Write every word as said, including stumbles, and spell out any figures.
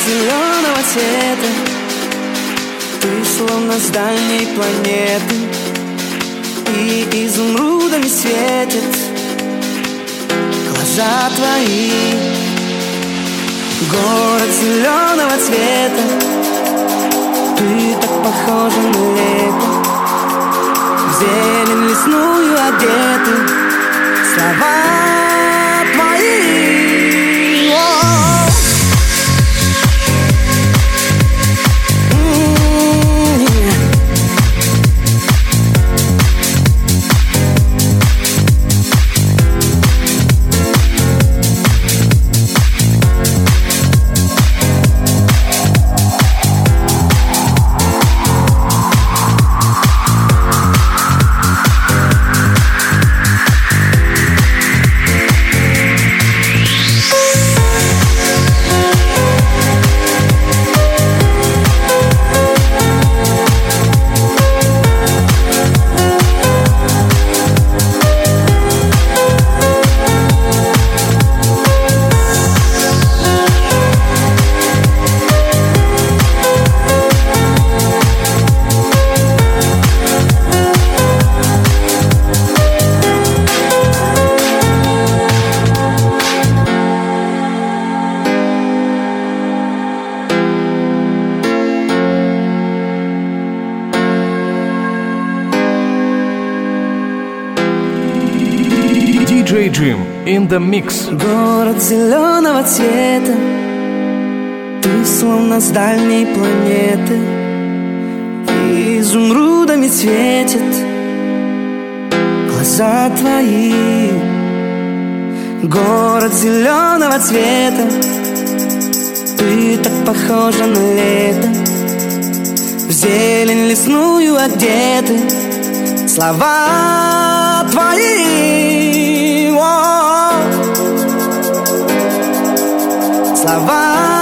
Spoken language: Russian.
зеленого цвета, ты словно с дальней планеты, и изумрудами светят глаза твои. Город зеленого цвета, ты так похожа на лето, в зелень лесную одеты слова твои. ди джей Jim in the mix. Город зеленого цвета, ты словно с дальней планеты, и изумрудами светят глаза твои. Город зеленого цвета, ты так похожа на лето, в зелень лесную одеты слова твои. Слова